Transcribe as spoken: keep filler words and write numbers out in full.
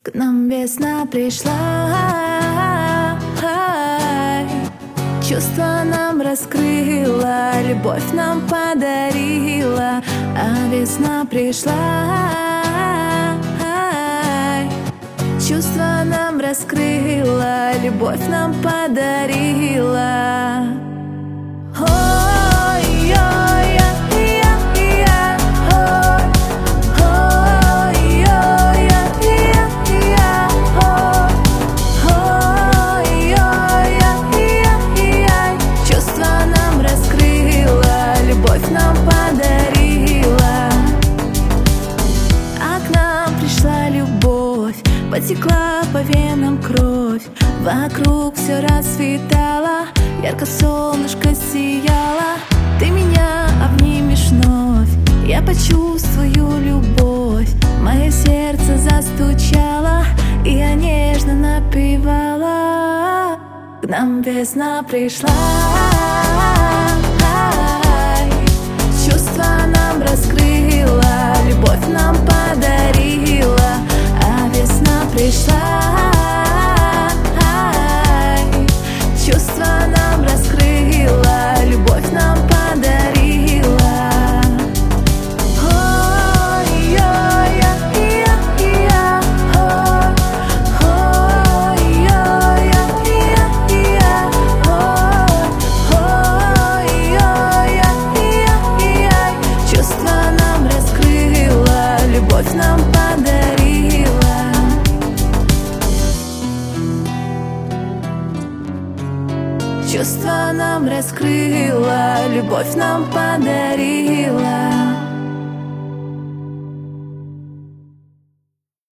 К нам весна пришла, чувства нам раскрыла, любовь нам подарила. А весна пришла, чувства нам раскрыла, любовь нам подарила. Потекла по венам кровь, вокруг все расцветало, ярко солнышко сияло. Ты меня обнимешь вновь, я почувствую любовь. Мое сердце застучало, и я нежно напевала. К нам весна пришла, чувства нам раскрыла, любовь нам подарила. А весна пришла, чувства нам раскрыла, любовь нам подарила. Чувства нам раскрыла, любовь нам подарила. Чувства нам раскрыла, любовь нам подарила.